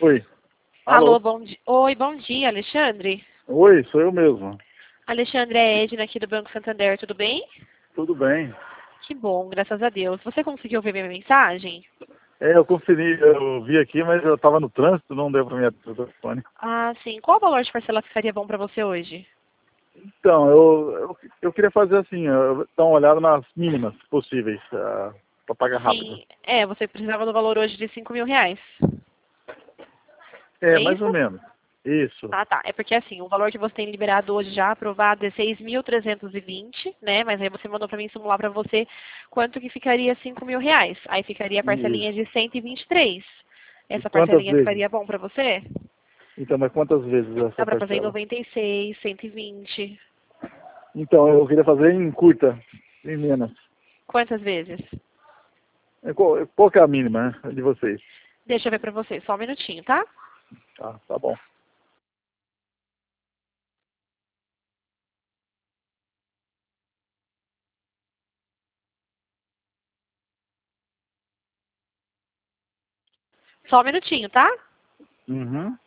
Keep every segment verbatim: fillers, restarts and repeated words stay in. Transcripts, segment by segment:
Oi. Alô, Alô? bom dia. Oi, bom dia, Alexandre. Oi, sou eu mesmo. Alexandre, é Edna aqui do Banco Santander, tudo bem? Tudo bem? Que bom, graças a Deus. Você conseguiu ver minha mensagem? É, eu conferi, eu vi aqui, mas eu estava no trânsito, não deu para me atender o telefone. Ah, sim. Qual o valor de parcela que ficaria bom para você hoje? Então, eu, eu, eu queria fazer assim, eu, dar uma olhada nas mínimas possíveis, para pagar rápido. Sim, é, você precisava do valor hoje de cinco mil reais. É, É mais ou isso? menos. Isso. Ah, tá. É porque assim, o valor que você tem liberado hoje já aprovado é seis mil trezentos e vinte, né? Mas aí você mandou para mim simular para você quanto que ficaria cinco mil reais. Aí ficaria a parcelinha Isso. de cento e vinte e três. E Essa quantas parcelinha vezes? ficaria bom para você? Então, mas quantas vezes essa Dá para fazer em parcela? noventa e seis, cento e vinte. Então, eu queria fazer em curta, em menos. Quantas vezes? É, Qual, qual que é a mínima, né, de vocês? Deixa eu ver para você, só um minutinho, tá? Tá, tá bom. Só um minutinho, tá? Uhum.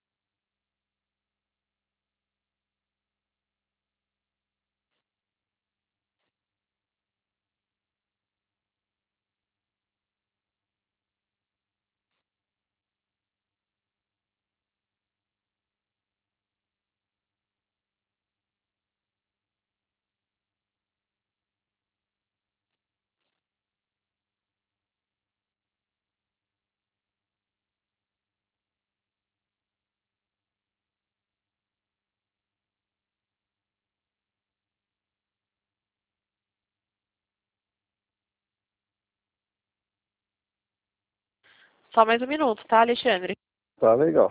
Só mais um minuto, tá, Alexandre? Tá legal.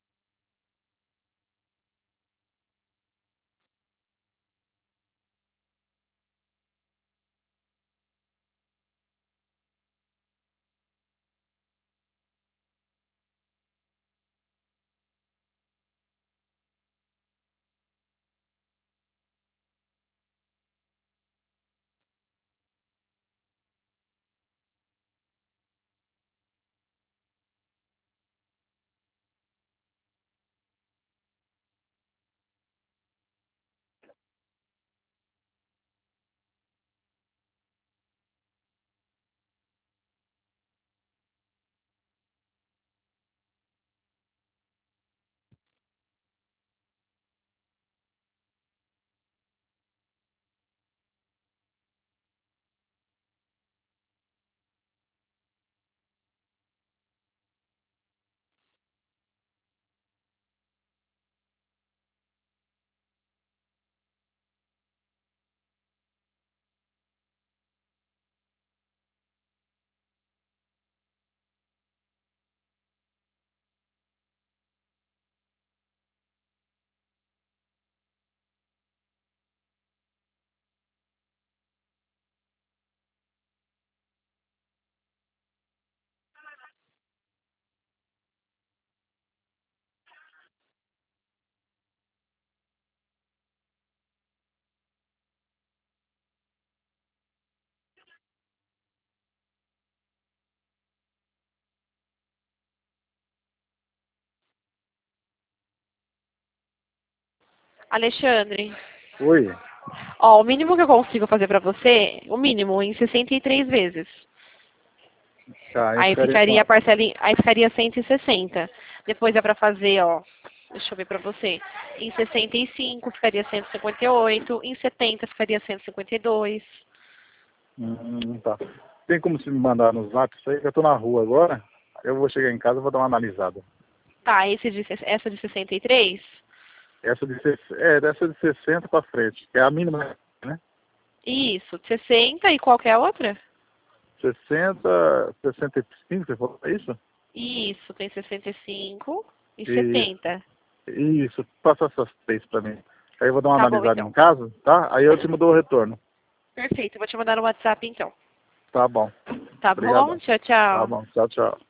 Alexandre, Oi. ó, o mínimo que eu consigo fazer pra você, o mínimo, em sessenta e três vezes. Tá, aí Aí ficaria ficaria a quanto? parcela, em- aí ficaria cento e sessenta. Depois é pra fazer, ó, deixa eu ver pra você. Em sessenta e cinco ficaria cento e cinquenta e oito, em setenta ficaria cento e cinquenta e dois. Hum, tá. Tem como se me mandar nos zap isso aí? Que eu tô na rua agora. Eu vou chegar em casa e vou dar uma analisada. Tá, esse de, ses- essa de sessenta e três? Essa de, ses- é, dessa de sessenta para frente, que é a mínima, né? Isso, sessenta e qualquer outra? sessenta, sessenta e cinco, você falou é isso? Isso, tem sessenta e cinco e Isso, setenta. isso. Passa essas três para mim. Aí eu vou dar uma Tá bom, analisada então. no caso, tá? Aí eu te mando o retorno. Perfeito, vou te mandar no WhatsApp, então. Tá bom. Tá bom? Obrigadão. Tchau, Tá tchau. bom. Tchau, tchau.